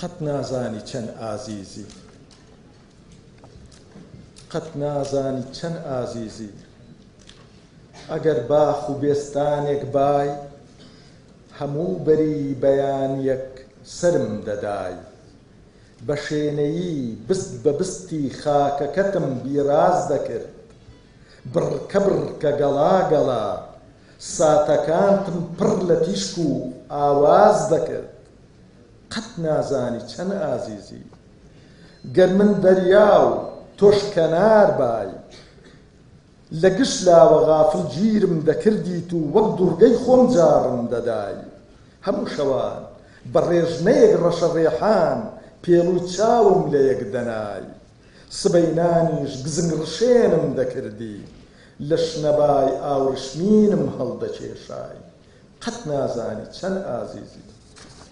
قەت نازانی چەند ئازیزی، قەت نازانی چەند ئازیزی. ئەگەر باخ و بێستانێک بای، هەموو بەری بەیانیەک سرم دەدای. بە شوێنەیی بست بە بستی خاکەکەتم بیراز دەکرد، بڕکە بڕکە گەڵا گەڵا ساتەکانتم پڕ لە تیشک و ئاواز دەکرد. قەت نازانی چەند ئازیزی. گەر من دەریا و تۆش کەنار بای، لە گشت لاوە غافڵ گیرم دەکردیت و وەک دوورگەی خۆم جاڕم دەدای. هەموو شەوان بە ڕێژمەیەک ڕەشە ڕێحان پێڵووی چاوم لە یەک دەنای. سبەینانیش گزنگ ڕشێنم دەکردی، لە شنەبای ئاوریشمینم هەڵدەکێشای. قەت نازانی چەند ئازیزی.